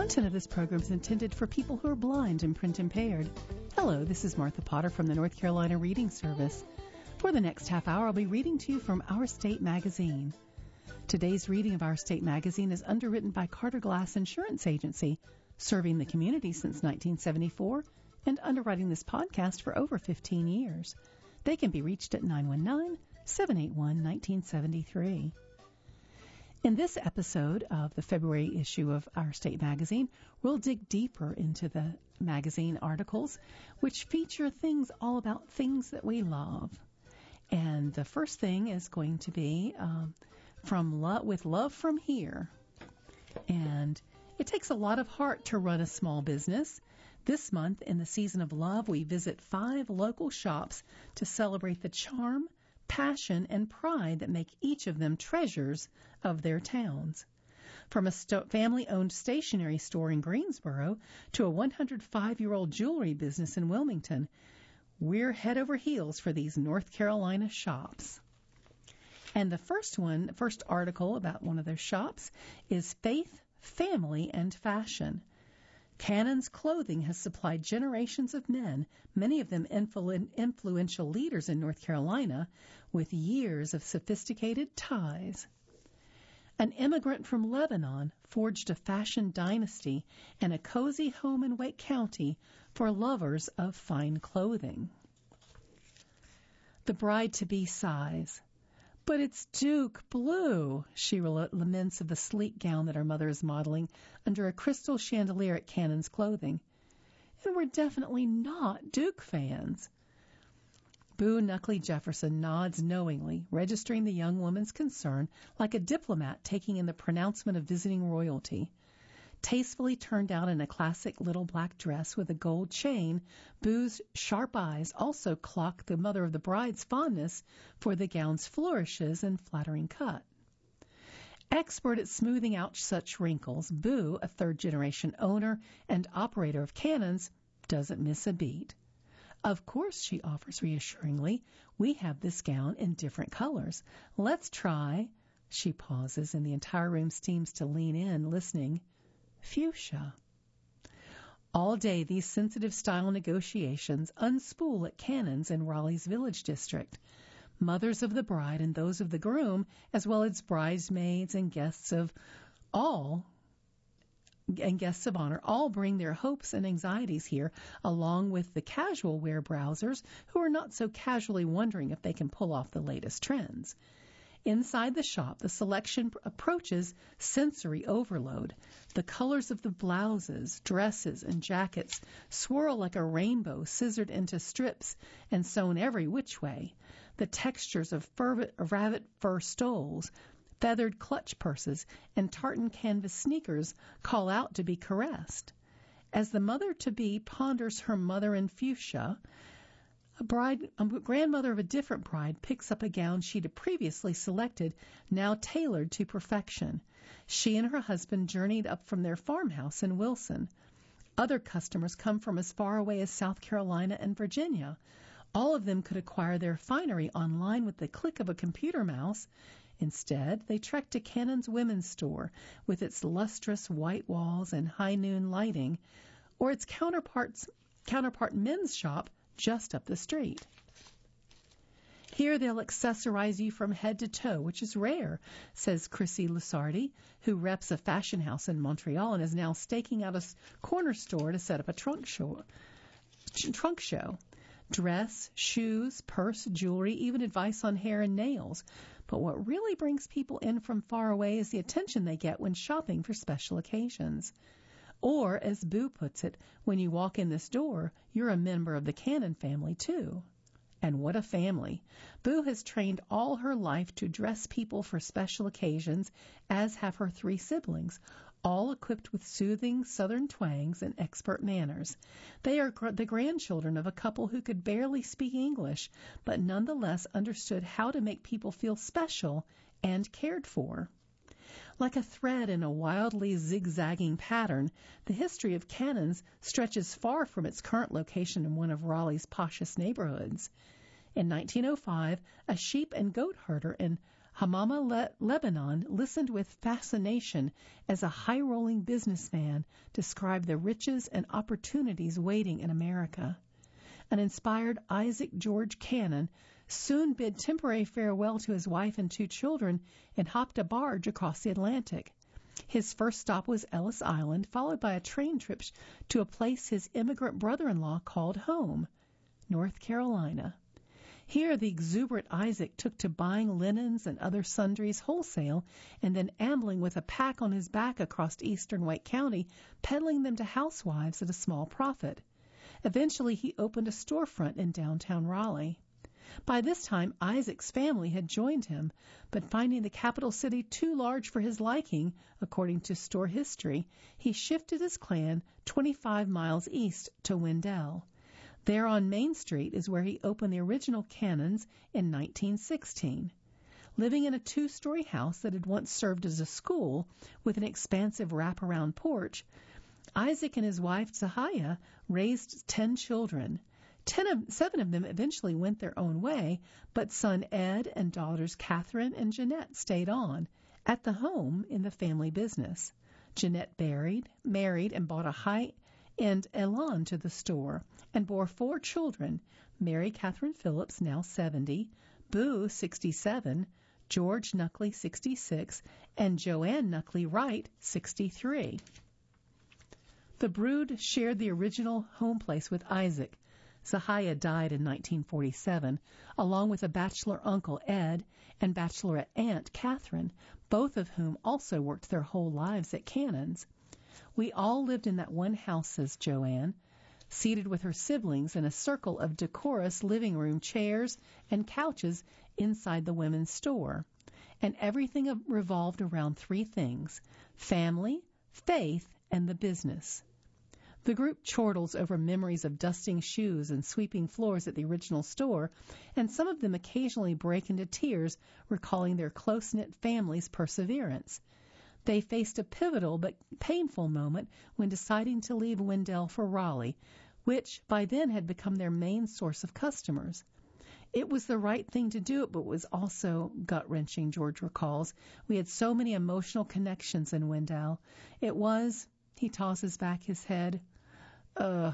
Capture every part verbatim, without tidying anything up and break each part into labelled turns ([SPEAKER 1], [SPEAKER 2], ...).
[SPEAKER 1] content of this program is intended for people who are blind and print impaired. Hello, this is Martha Potter from the North Carolina Reading Service. For the next half hour, I'll be reading to you from Our State Magazine. Today's reading of Our State Magazine is underwritten by Carter Glass Insurance Agency, serving the community since nineteen seventy-four and underwriting this podcast for over fifteen years. They can be reached at nine one nine, seven eight one, one nine seven three. In this episode of the February issue of Our State Magazine, we'll dig deeper into the magazine articles, which feature things all about things that we love. And the first thing is going to be um, from Lo- with Love From Here. And it takes a lot of heart to run a small business. This month, in the season of love, we visit five local shops to celebrate the charm, passion, and pride that make each of them treasures of their towns. From a sto- family-owned stationery store in Greensboro to a one hundred five year old jewelry business in Wilmington, we're head over heels for these North Carolina shops. And the first one, first article about one of their shops is Faith, Family, and Fashion. Cannon's Clothing has supplied generations of men, many of them influ- influential leaders in North Carolina, with years of sophisticated ties. An immigrant from Lebanon forged a fashion dynasty and a cozy home in Wake County for lovers of fine clothing. The bride-to-be sighs. But it's Duke Blue, she laments of the sleek gown that her mother is modeling under a crystal chandelier at Cannon's Clothing. And we're definitely not Duke fans. Boo Knuckley Jefferson nods knowingly, registering the young woman's concern like a diplomat taking in the pronouncement of visiting royalty. Tastefully turned out in a classic little black dress with a gold chain, Boo's sharp eyes also clock the mother of the bride's fondness for the gown's flourishes and flattering cut. Expert at smoothing out such wrinkles, Boo, a third-generation owner and operator of Cannons, doesn't miss a beat. Of course, she offers reassuringly, we have this gown in different colors. Let's try. She pauses, and the entire room seems to lean in, listening. Fuchsia. All day, these sensitive style negotiations unspool at Cannons in Raleigh's Village District. Mothers of the bride and those of the groom, as well as bridesmaids and guests of all, and guests of honor, all bring their hopes and anxieties here, along with the casual wear browsers who are not so casually wondering if they can pull off the latest trends. Inside the shop, the selection approaches sensory overload. The colors of the blouses, dresses, and jackets swirl like a rainbow scissored into strips and sewn every which way. The textures of fur, rabbit fur stoles, feathered clutch purses, and tartan canvas sneakers call out to be caressed. As the mother-to-be ponders her mother in fuchsia, A bride, a grandmother of a different bride picks up a gown she'd had previously selected, now tailored to perfection. She and her husband journeyed up from their farmhouse in Wilson. Other customers come from as far away as South Carolina and Virginia. All of them could acquire their finery online with the click of a computer mouse. Instead, they trek to Cannon's Women's Store with its lustrous white walls and high noon lighting, or its counterparts, counterpart men's shop just up the street. Here they'll accessorize you from head to toe, which is rare, says Chrissy Lusardi, who reps a fashion house in Montreal and is now staking out a corner store to set up a trunk show. Trunk show. Dress, shoes, purse, jewelry, even advice on hair and nails. But what really brings people in from far away is the attention they get when shopping for special occasions. Or, as Boo puts it, when you walk in this door, you're a member of the Cannon family, too. And what a family. Boo has trained all her life to dress people for special occasions, as have her three siblings, all equipped with soothing Southern twangs and expert manners. They are gr- the grandchildren of a couple who could barely speak English, but nonetheless understood how to make people feel special and cared for. Like a thread in a wildly zigzagging pattern, the history of Cannons stretches far from its current location in one of Raleigh's poshest neighborhoods. In nineteen oh five, a sheep and goat herder in Hamama Le- Lebanon listened with fascination as a high-rolling businessman described the riches and opportunities waiting in America. An inspired Isaac George Cannon soon bid temporary farewell to his wife and two children and hopped a barge across the Atlantic. His first stop was Ellis Island, followed by a train trip to a place his immigrant brother-in-law called home, North Carolina. Here the exuberant Isaac took to buying linens and other sundries wholesale and then ambling with a pack on his back across eastern Wake County, peddling them to housewives at a small profit. Eventually he opened a storefront in downtown Raleigh. By this time, Isaac's family had joined him, but finding the capital city too large for his liking, according to store history, he shifted his clan twenty-five miles east to Wendell. There on Main Street is where he opened the original Cannons in nineteen sixteen. Living in a two-story house that had once served as a school with an expansive wraparound porch, Isaac and his wife Zahaya raised ten children. Ten of, seven of them eventually went their own way, but son Ed and daughters Catherine and Jeanette stayed on at the home in the family business. Jeanette buried, married, and bought a high-end Elan to the store and bore four children, Mary Catherine Phillips, now seventy, Boo, sixty-seven, George Nuckley, sixty-six, and Joanne Nuckley Wright, sixty-three. The brood shared the original home place with Isaac. Zahaya died in nineteen forty-seven, along with a bachelor uncle, Ed, and bachelorette aunt, Catherine, both of whom also worked their whole lives at Cannons. We all lived in that one house, says Joanne, seated with her siblings in a circle of decorous living room chairs and couches inside the women's store. And everything revolved around three things: family, faith, and the business. The group chortles over memories of dusting shoes and sweeping floors at the original store, and some of them occasionally break into tears, recalling their close-knit family's perseverance. They faced a pivotal but painful moment when deciding to leave Wendell for Raleigh, which by then had become their main source of customers. It was the right thing to do, but was also gut-wrenching, George recalls. We had so many emotional connections in Wendell. It was, he tosses back his head, ugh.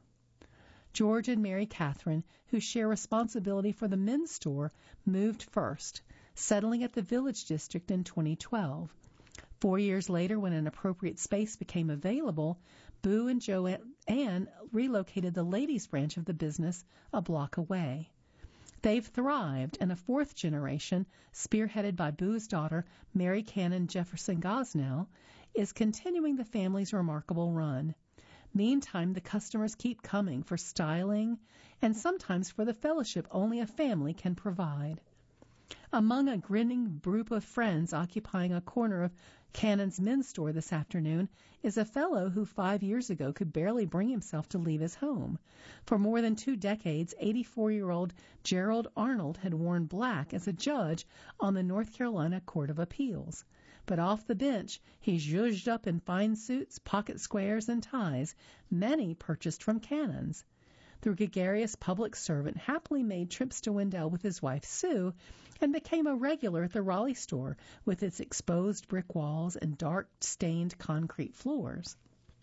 [SPEAKER 1] George and Mary Catherine, who share responsibility for the men's store, moved first, settling at the Village District in twenty twelve. Four years later, when an appropriate space became available, Boo and Joanne relocated the ladies' branch of the business a block away. They've thrived, and a fourth generation, spearheaded by Boo's daughter, Mary Cannon Jefferson Gosnell, is continuing the family's remarkable run. Meantime, the customers keep coming for styling and sometimes for the fellowship only a family can provide. Among a grinning group of friends occupying a corner of Cannon's men's store this afternoon is a fellow who five years ago could barely bring himself to leave his home. For more than two decades, eighty-four-year-old Gerald Arnold had worn black as a judge on the North Carolina Court of Appeals. But off the bench, he zhuzhed up in fine suits, pocket squares, and ties, many purchased from Cannons. The gregarious public servant happily made trips to Wendell with his wife, Sue, and became a regular at the Raleigh store with its exposed brick walls and dark, stained concrete floors.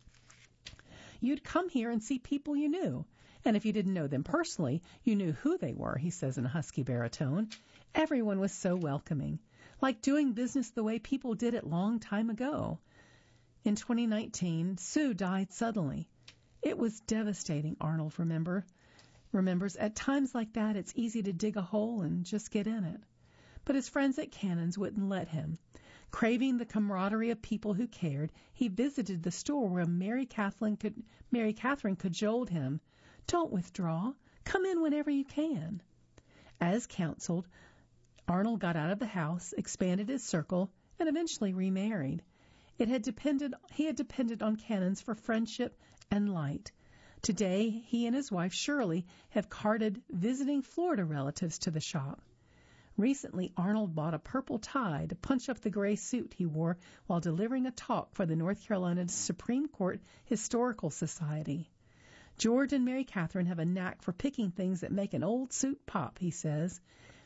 [SPEAKER 1] You'd come here and see people you knew, and if you didn't know them personally, you knew who they were, he says in a husky baritone. Everyone was so welcoming, like doing business the way people did it long time ago. In twenty nineteen, Sue died suddenly. It was devastating, Arnold remember. remembers. At times like that, it's easy to dig a hole and just get in it. But his friends at Cannons wouldn't let him. Craving the camaraderie of people who cared, he visited the store where Mary Catherine could, Mary Catherine cajoled him. Don't withdraw. Come in whenever you can. As counseled, Arnold got out of the house, expanded his circle, and eventually remarried. It had depended, he had depended on Cannons for friendship and light. Today, he and his wife, Shirley, have carted visiting Florida relatives to the shop. Recently, Arnold bought a purple tie to punch up the gray suit he wore while delivering a talk for the North Carolina Supreme Court Historical Society. George and Mary Catherine have a knack for picking things that make an old suit pop, he says.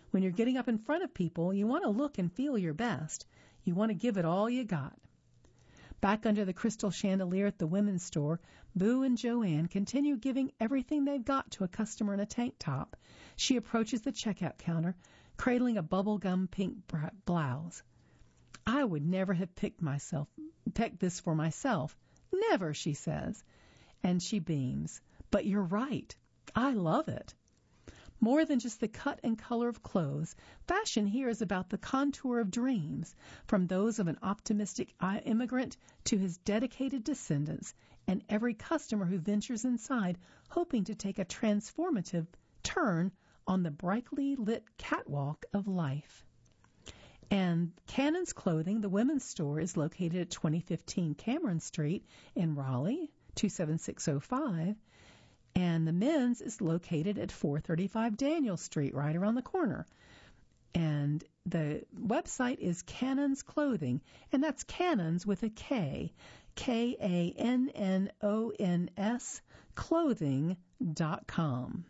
[SPEAKER 1] When you're getting up in front of people, you want to look and feel your best. You want to give it all you got. Back under the crystal chandelier at the women's store, Boo and Joanne continue giving everything they've got to a customer in a tank top. She approaches the checkout counter, cradling a bubblegum pink blouse. I would never have picked myself, picked this for myself. Never, she says. And she beams. But you're right. I love it. More than just the cut and color of clothes, fashion here is about the contour of dreams, from those of an optimistic immigrant to his dedicated descendants, and every customer who ventures inside hoping to take a transformative turn on the brightly lit catwalk of life. And Cannon's Clothing, the women's store, is located at twenty fifteen Cameron Street in Raleigh, two seven six oh five. And the men's is located at four thirty-five Daniel Street, right around the corner. And the website is Cannon's Clothing, and that's Cannons with a K, K A N N O N S, clothing dot com.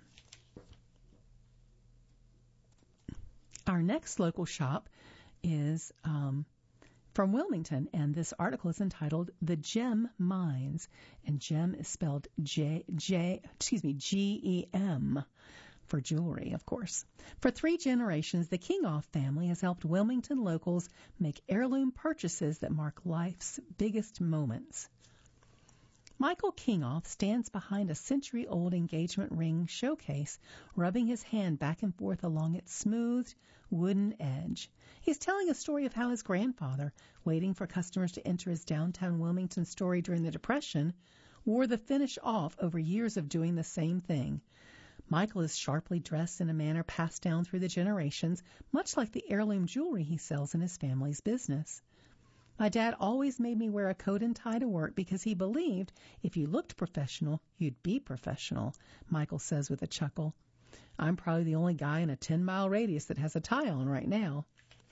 [SPEAKER 1] Our next local shop is um, from Wilmington, and this article is entitled "The Gem Mines," and gem is spelled J J excuse me G E M for jewelry, of course. For three generations, the Kingoff family has helped Wilmington locals make heirloom purchases that mark life's biggest moments. Michael Kingoff stands behind a century-old engagement ring showcase, rubbing his hand back and forth along its smooth wooden edge. He's telling a story of how his grandfather, waiting for customers to enter his downtown Wilmington store during the Depression, wore the finish off over years of doing the same thing. Michael is sharply dressed in a manner passed down through the generations, much like the heirloom jewelry he sells in his family's business. My dad always made me wear a coat and tie to work because he believed if you looked professional, you'd be professional, Michael says with a chuckle. I'm probably the only guy in a ten-mile radius that has a tie on right now.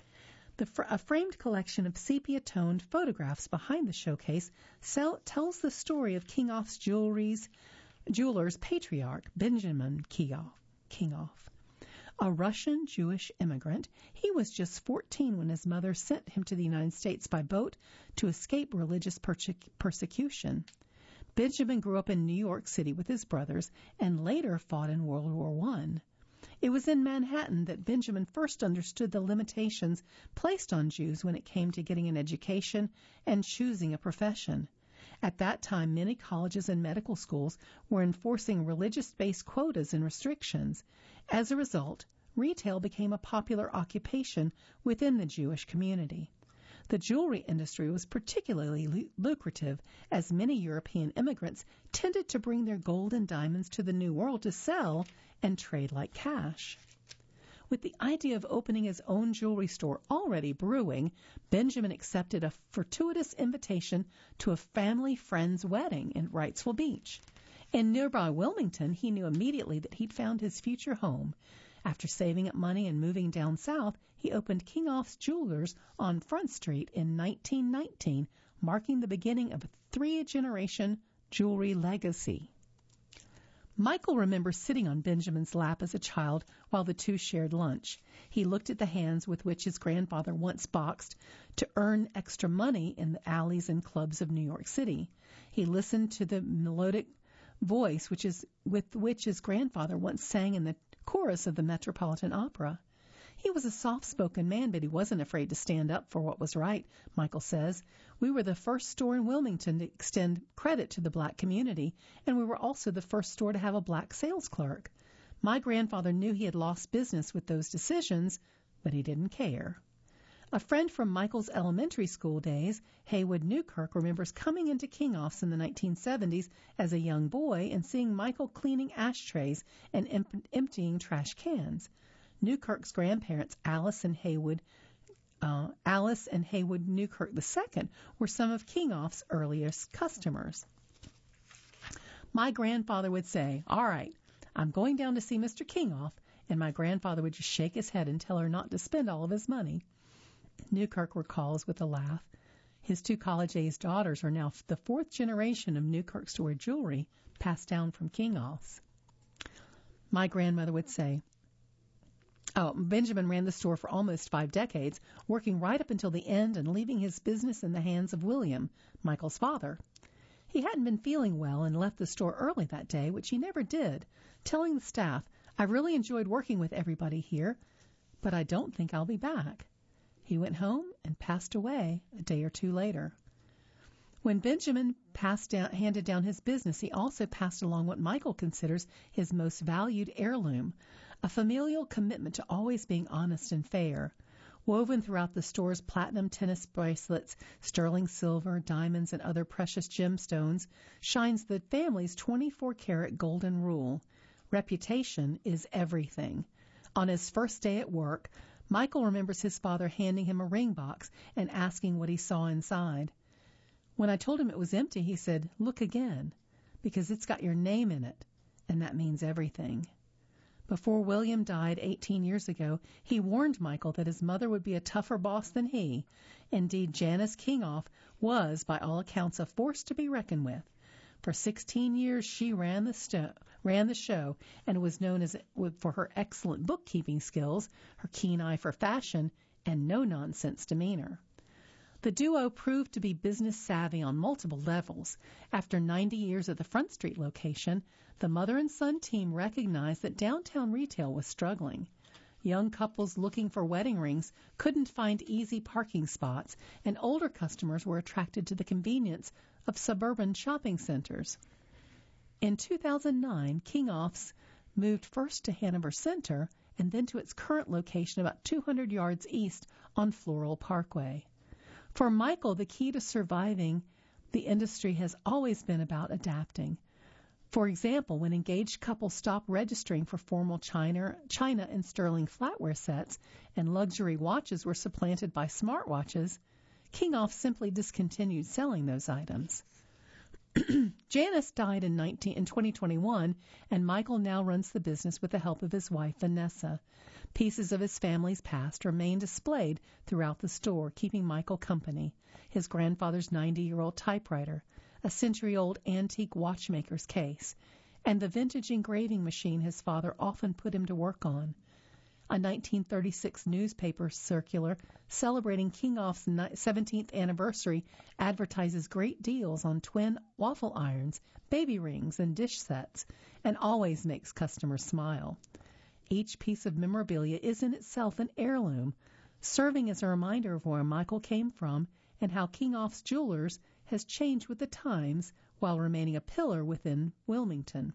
[SPEAKER 1] The fr- a framed collection of sepia-toned photographs behind the showcase sell- tells the story of Kingoff's jewelry's jeweler's patriarch, Benjamin Kingoff. Kingoff. A Russian Jewish immigrant, he was just fourteen when his mother sent him to the United States by boat to escape religious perse- persecution. Benjamin grew up in New York City with his brothers and later fought in World War One. It was in Manhattan that Benjamin first understood the limitations placed on Jews when it came to getting an education and choosing a profession. At that time, many colleges and medical schools were enforcing religious-based quotas and restrictions. As a result, retail became a popular occupation within the Jewish community. The jewelry industry was particularly lucrative, as many European immigrants tended to bring their gold and diamonds to the New World to sell and trade like cash. With the idea of opening his own jewelry store already brewing, Benjamin accepted a fortuitous invitation to a family friend's wedding in Wrightsville Beach. In nearby Wilmington, he knew immediately that he'd found his future home. After saving up money and moving down south, he opened Kingoff's Jewelers on Front Street in nineteen nineteen, marking the beginning of a three-generation jewelry legacy. Michael remembers sitting on Benjamin's lap as a child while the two shared lunch. He looked at the hands with which his grandfather once boxed to earn extra money in the alleys and clubs of New York City. He listened to the melodic voice which is with which his grandfather once sang in the chorus of the Metropolitan Opera. He was a soft-spoken man, but he wasn't afraid to stand up for what was right, Michael says. We were the first store in Wilmington to extend credit to the black community, and we were also the first store to have a black sales clerk. My grandfather knew he had lost business with those decisions, but he didn't care. A friend from Michael's elementary school days, Haywood Newkirk, remembers coming into Kingoff's in the nineteen seventies as a young boy and seeing Michael cleaning ashtrays and em- emptying trash cans. Newkirk's grandparents, Alice and Haywood, uh, Alice and Haywood Newkirk the Second, were some of Kingoff's earliest customers. My grandfather would say, "All right, I'm going down to see Mister Kingoff," and my grandfather would just shake his head and tell her not to spend all of his money. Newkirk recalls with a laugh. His two college-aged daughters are now the fourth generation of Newkirk store jewelry passed down from Kingoff's. My grandmother would say, Oh, Benjamin ran the store for almost five decades, working right up until the end and leaving his business in the hands of William, Michael's father. He hadn't been feeling well and left the store early that day, which he never did, telling the staff, "I really enjoyed working with everybody here, but I don't think I'll be back." He went home and passed away a day or two later. When Benjamin passed down, handed down his business, he also passed along what Michael considers his most valued heirloom, a familial commitment to always being honest and fair. Woven throughout the store's platinum tennis bracelets, sterling silver, diamonds, and other precious gemstones shines the family's twenty-four karat golden rule. Reputation is everything. On his first day at work, Michael remembers his father handing him a ring box and asking what he saw inside. When I told him it was empty, he said, "Look again, because it's got your name in it, and that means everything." Before William died eighteen years ago, he warned Michael that his mother would be a tougher boss than he. Indeed, Janice Kingoff was, by all accounts, a force to be reckoned with. For sixteen years, she ran the, sto- ran the show and was known as for her excellent bookkeeping skills, her keen eye for fashion, and no-nonsense demeanor. The duo proved to be business savvy on multiple levels. After ninety years at the Front Street location, the mother and son team recognized that downtown retail was struggling. Young couples looking for wedding rings couldn't find easy parking spots, and older customers were attracted to the convenience of suburban shopping centers. In two thousand nine, Kingoff's moved first to Hanover Center and then to its current location about two hundred yards east on Floral Parkway. For Michael, the key to surviving the industry has always been about adapting. For example, when engaged couples stopped registering for formal china, china and sterling flatware sets and luxury watches were supplanted by smartwatches, Kingoff simply discontinued selling those items. Janice died in, nineteen, in twenty twenty-one, and Michael now runs the business with the help of his wife, Vanessa. Pieces of his family's past remain displayed throughout the store, keeping Michael company. His grandfather's ninety-year-old typewriter, a century-old antique watchmaker's case, and the vintage engraving machine his father often put him to work on. A nineteen thirty-six newspaper circular celebrating Kingoff's seventeenth anniversary advertises great deals on twin waffle irons, baby rings, and dish sets, and always makes customers smile. Each piece of memorabilia is in itself an heirloom, serving as a reminder of where Michael came from and how Kingoff's Jewelers has changed with the times while remaining a pillar within Wilmington.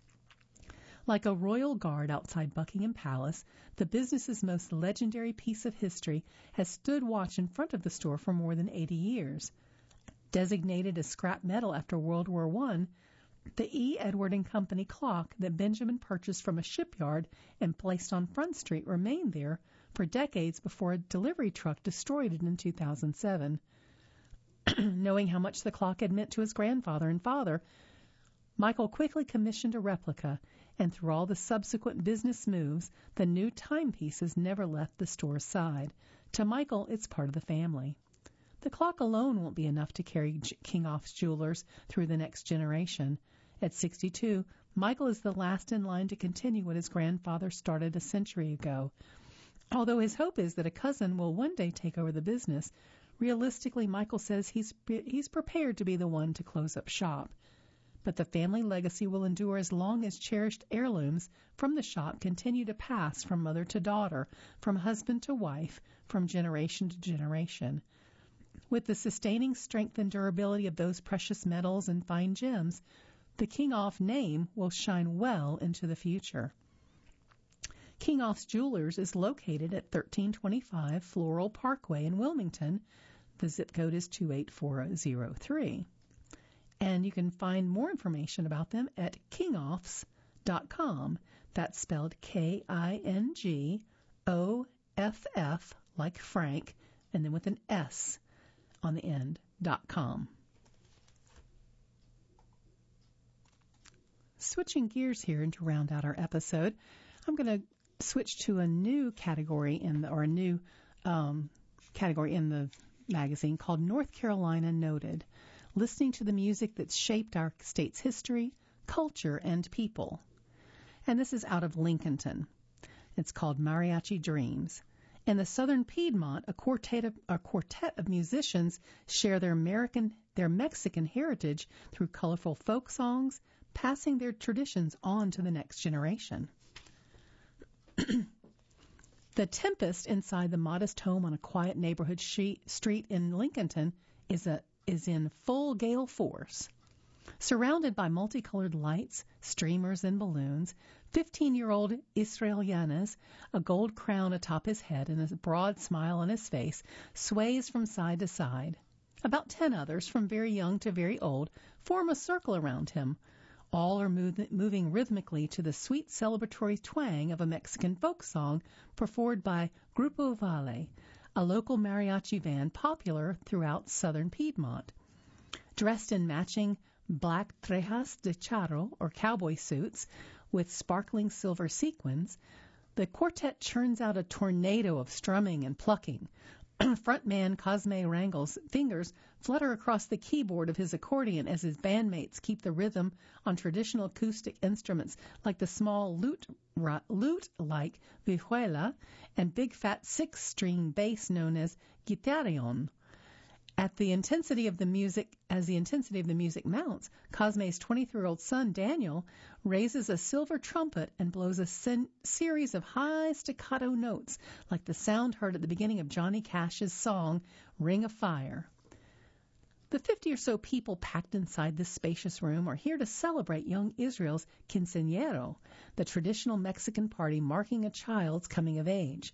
[SPEAKER 1] Like a royal guard outside Buckingham Palace, the business's most legendary piece of history has stood watch in front of the store for more than eighty years. Designated as scrap metal after World War One, the E. Edward and Company clock that Benjamin purchased from a shipyard and placed on Front Street remained there for decades before a delivery truck destroyed it in two thousand seven. Knowing how much the clock had meant to his grandfather and father, Michael quickly commissioned a replica, and through all the subsequent business moves, the new timepieces never left the store's side. To Michael, it's part of the family. The clock alone won't be enough to carry Kingoff's Jewelers through the next generation. At sixty-two, Michael is the last in line to continue what his grandfather started a century ago. Although his hope is that a cousin will one day take over the business, realistically, Michael says he's he's prepared to be the one to close up shop. But the family legacy will endure as long as cherished heirlooms from the shop continue to pass from mother to daughter, from husband to wife, from generation to generation. With the sustaining strength and durability of those precious metals and fine gems, the Kingoff name will shine well into the future. Kingoff's Jewelers is located at thirteen twenty-five Floral Parkway in Wilmington. The zip code is two eight four zero three. And you can find more information about them at kingoffs dot com. That's spelled K I N G O F F, like Frank, and then with an S on the end, dot com. Switching gears here and to round out our episode, I'm going to switch to a new category in the, or a new um, category in the magazine called North Carolina Noted, listening to the music that's shaped our state's history, culture, and people. And this is out of Lincolnton. It's called Mariachi Dreams. In the southern Piedmont, a quartet of, a quartet of musicians share their American, their Mexican heritage through colorful folk songs, passing their traditions on to the next generation. The tempest inside the modest home on a quiet neighborhood street in Lincolnton is a is in full gale force. Surrounded by multicolored lights, streamers, and balloons, fifteen-year-old Israel Yanez, a gold crown atop his head and a broad smile on his face, sways from side to side. About ten others, from very young to very old, form a circle around him. All are move, moving rhythmically to the sweet celebratory twang of a Mexican folk song performed by Grupo Vale, a local mariachi band popular throughout southern Piedmont. Dressed in matching black trejas de charro, or cowboy suits, with sparkling silver sequins, the quartet churns out a tornado of strumming and plucking. Frontman Cosme Rangel's fingers flutter across the keyboard of his accordion as his bandmates keep the rhythm on traditional acoustic instruments like the small lute, lute-like vihuela and big fat six-string bass known as guitarrion. At the intensity of the music, as the intensity of the music mounts, Cosme's twenty-three-year-old son, Daniel, raises a silver trumpet and blows a sen- series of high staccato notes like the sound heard at the beginning of Johnny Cash's song, Ring of Fire. The fifty or so people packed inside this spacious room are here to celebrate young Israel's quinceañero, the traditional Mexican party marking a child's coming of age.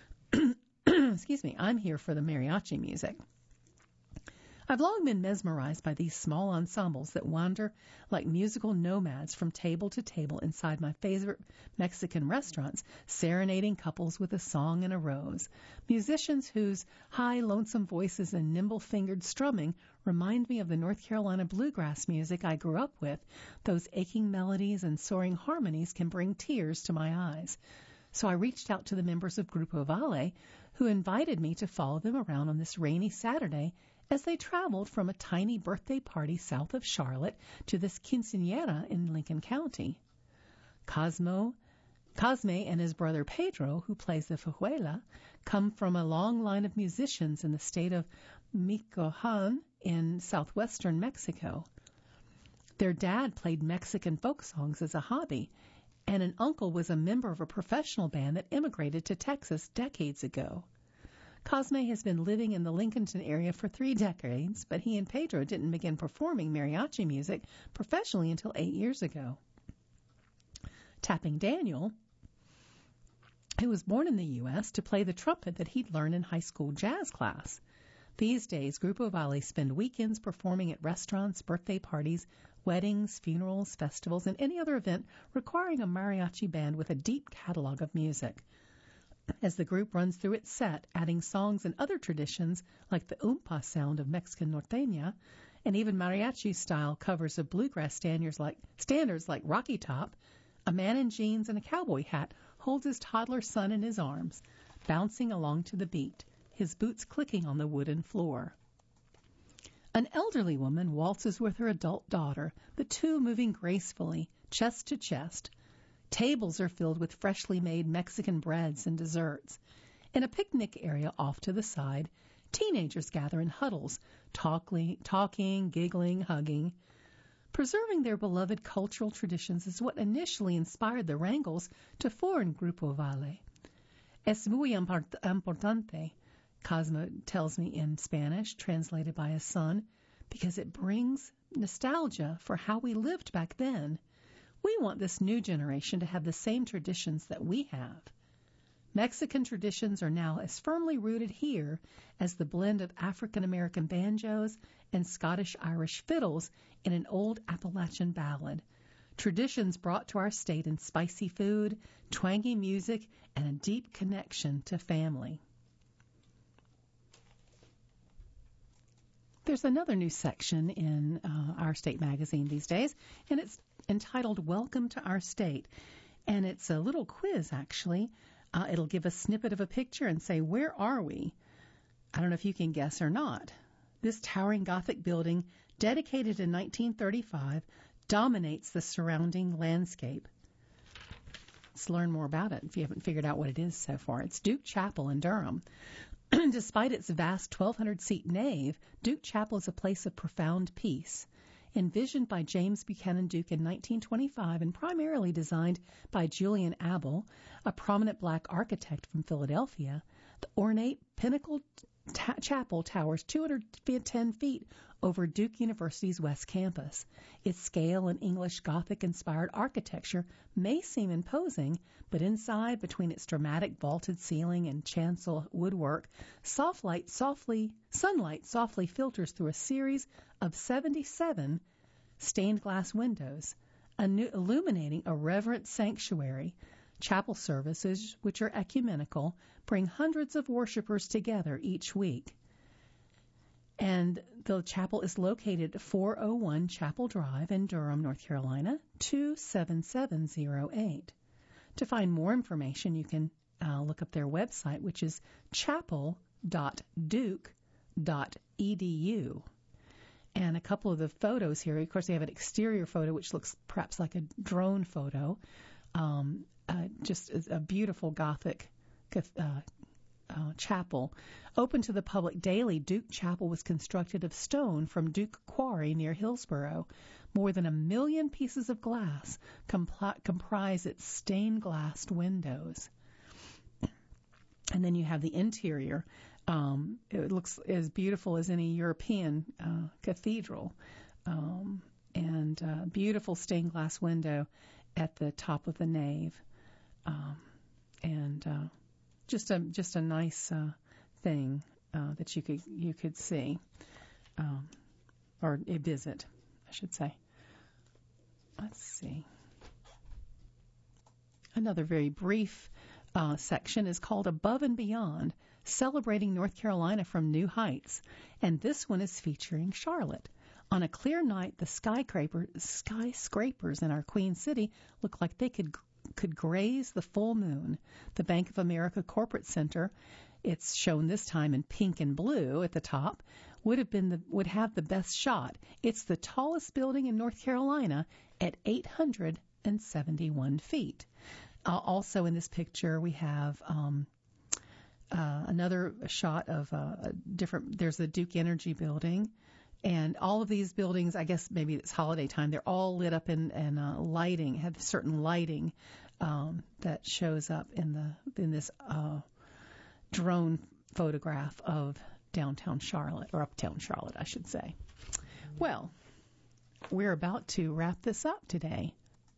[SPEAKER 1] Excuse me, I'm here for the mariachi music. I've long been mesmerized by these small ensembles that wander like musical nomads from table to table inside my favorite Mexican restaurants, serenading couples with a song and a rose. Musicians whose high, lonesome voices and nimble-fingered strumming remind me of the North Carolina bluegrass music I grew up with. Those aching melodies and soaring harmonies can bring tears to my eyes. So I reached out to the members of Grupo Vale, who invited me to follow them around on this rainy Saturday as they traveled from a tiny birthday party south of Charlotte to this quinceañera in Lincoln County. Cosmo, Cosme and his brother Pedro, who plays the vihuela, come from a long line of musicians in the state of Michoacán in southwestern Mexico. Their dad played Mexican folk songs as a hobby, and an uncle was a member of a professional band that immigrated to Texas decades ago. Cosme has been living in the Lincolnton area for three decades, but he and Pedro didn't begin performing mariachi music professionally until eight years ago. Tapping Daniel, who was born in the U S, to play the trumpet that he'd learned in high school jazz class. These days, Grupo Vale spend weekends performing at restaurants, birthday parties, weddings, funerals, festivals, and any other event requiring a mariachi band with a deep catalog of music. As the group runs through its set, adding songs and other traditions like the oompa sound of Mexican norteña, and even mariachi-style covers of bluegrass standards like, standards like Rocky Top, a man in jeans and a cowboy hat holds his toddler son in his arms, bouncing along to the beat, his boots clicking on the wooden floor. An elderly woman waltzes with her adult daughter, the two moving gracefully, chest to chest. Tables are filled with freshly made Mexican breads and desserts. In a picnic area off to the side, teenagers gather in huddles, talking, talking, giggling, hugging. Preserving their beloved cultural traditions is what initially inspired the Rangels to form Grupo Vale. Es muy importante, Cosmo tells me in Spanish, translated by his son, because it brings nostalgia for how we lived back then. We want this new generation to have the same traditions that we have. Mexican traditions are now as firmly rooted here as the blend of African-American banjos and Scottish-Irish fiddles in an old Appalachian ballad. Traditions brought to our state in spicy food, twangy music, and a deep connection to family. There's another new section in uh, Our State magazine these days, and it's entitled Welcome to Our State. And it's a little quiz, actually. Uh, it'll give a snippet of a picture and say, where are we? I don't know if you can guess or not. This towering Gothic building, dedicated in nineteen thirty-five, dominates the surrounding landscape. Let's learn more about it if you haven't figured out what it is so far. It's Duke Chapel in Durham. Despite its vast twelve hundred seat nave, Duke Chapel is a place of profound peace. Envisioned by James Buchanan Duke in nineteen twenty-five and primarily designed by Julian Abel, a prominent black architect from Philadelphia, the ornate pinnacle ta- chapel towers two hundred ten feet over Duke University's West Campus. Its scale and English Gothic-inspired architecture may seem imposing, but inside, between its dramatic vaulted ceiling and chancel woodwork, soft light softly, sunlight softly filters through a series of seventy-seven stained glass windows, illuminating a reverent sanctuary. Chapel services, which are ecumenical, bring hundreds of worshipers together each week. And the chapel is located at four oh one Chapel Drive in Durham, North Carolina, two seven seven zero eight. To find more information, you can uh, look up their website, which is chapel dot duke dot e d u. And a couple of the photos here, of course, they have an exterior photo, which looks perhaps like a drone photo. Um, uh, just a beautiful Gothic uh, uh, chapel. Open to the public daily, Duke Chapel was constructed of stone from Duke Quarry near Hillsborough. More than a million pieces of glass compl- comprise its stained glass windows. And then you have the interior. Um, it looks as beautiful as any European uh, cathedral. Um, and uh, beautiful stained glass window at the top of the nave. Um, and uh, just a just a nice uh, thing uh, that you could you could see um, or a visit, I should say. Let's see. Another very brief uh, section is called Above and Beyond, Celebrating North Carolina from New Heights, and this one is featuring Charlotte. On a clear night, the skyscraper, skyscrapers in our Queen City look like they could could graze the full moon. The Bank of America Corporate Center, it's shown this time in pink and blue at the top, would have been the would have the best shot. It's the tallest building in North Carolina at eight hundred seventy-one feet. Uh, also in this picture, we have um, uh, another shot of uh, a different. There's the Duke Energy building. And all of these buildings, I guess maybe it's holiday time, they're all lit up in, in uh, lighting, have certain lighting um, that shows up in the in this uh, drone photograph of downtown Charlotte, or uptown Charlotte, I should say. Well, we're about to wrap this up today.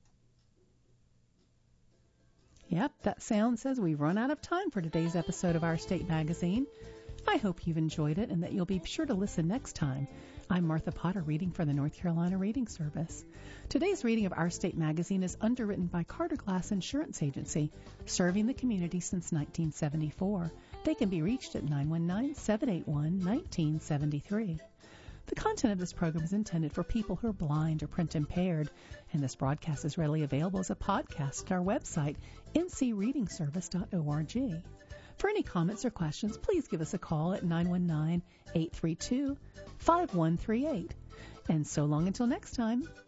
[SPEAKER 1] Yep, that sound says we've run out of time for today's episode of Our State Magazine. I hope you've enjoyed it and that you'll be sure to listen next time. I'm Martha Potter, reading for the North Carolina Reading Service. Today's reading of Our State Magazine is underwritten by Carter Glass Insurance Agency, serving the community since nineteen seventy-four. They can be reached at nine one nine, seven eight one, one nine seven three. The content of this program is intended for people who are blind or print impaired, and this broadcast is readily available as a podcast at our website, n c reading service dot org. For any comments or questions, please give us a call at nine one nine, eight three two, five one three eight. And so long until next time,